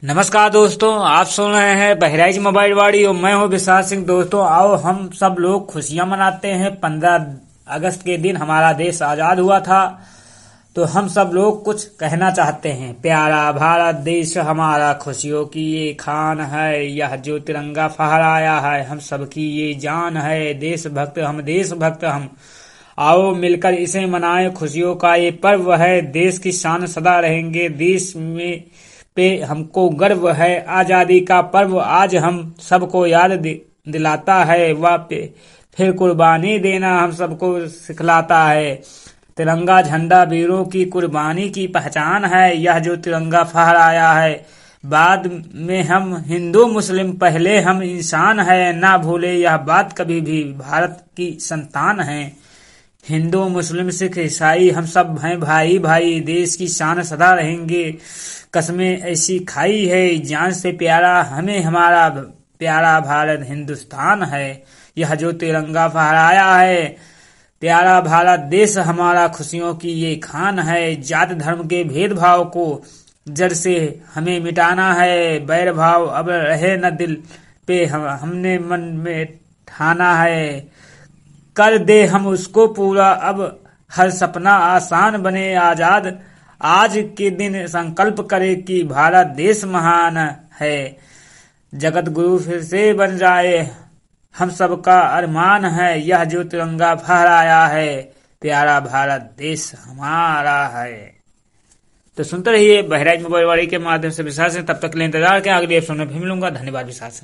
नमस्कार दोस्तों, आप सुन रहे हैं बहराइच मोबाइल वाड़ी और मैं हूं विशाल सिंह। दोस्तों आओ हम सब लोग खुशियां मनाते हैं। 15 अगस्त के दिन हमारा देश आजाद हुआ था, तो हम सब लोग कुछ कहना चाहते हैं। प्यारा भारत देश हमारा, खुशियों की ये खान है, यह जो तिरंगा फहराया है हम सबकी ये जान है। देशभक्त हम, देशभक्त हम, आओ मिलकर इसे मनाएं। खुशियों का ये पर्व है, देश की शान सदा रहेंगे। देश में पे हमको गर्व है, आजादी का पर्व आज हम सबको याद दिलाता है। वह फिर कुर्बानी देना हम सबको सिखलाता है। तिरंगा झंडा वीरों की कुर्बानी की पहचान है, यह जो तिरंगा फहराया है। बाद में हम हिंदू मुस्लिम, पहले हम इंसान है, ना भूले यह बात कभी भी, भारत की संतान है। हिंदू मुस्लिम सिख ईसाई हम सब हैं भाई भाई, देश की शान सदा रहेंगे। कस्में ऐसी खाई है, जान से प्यारा हमें हमारा प्यारा भारत हिंदुस्तान है। यह जो तिरंगा फहराया है, प्यारा भारत देश हमारा, खुशियों की ये खान है। जात धर्म के भेदभाव को जड़ से हमें मिटाना है। बैर भाव अब रहे न दिल पे, हमने मन में ठाना है। कर दे हम उसको पूरा, अब हर सपना आसान बने आजाद। आज के दिन संकल्प करे कि भारत देश महान है। जगत गुरु फिर से बन जाए, हम सबका अरमान है। यह जो तिरंगा फहराया है, प्यारा भारत देश हमारा है। तो सुनते रहिए बहराइच मोबाइल वाड़ी के माध्यम से विशाल से। तब तक के लिए इंतजार के अगले एपिसोड में फिर मिलूंगा। धन्यवाद विशाल से।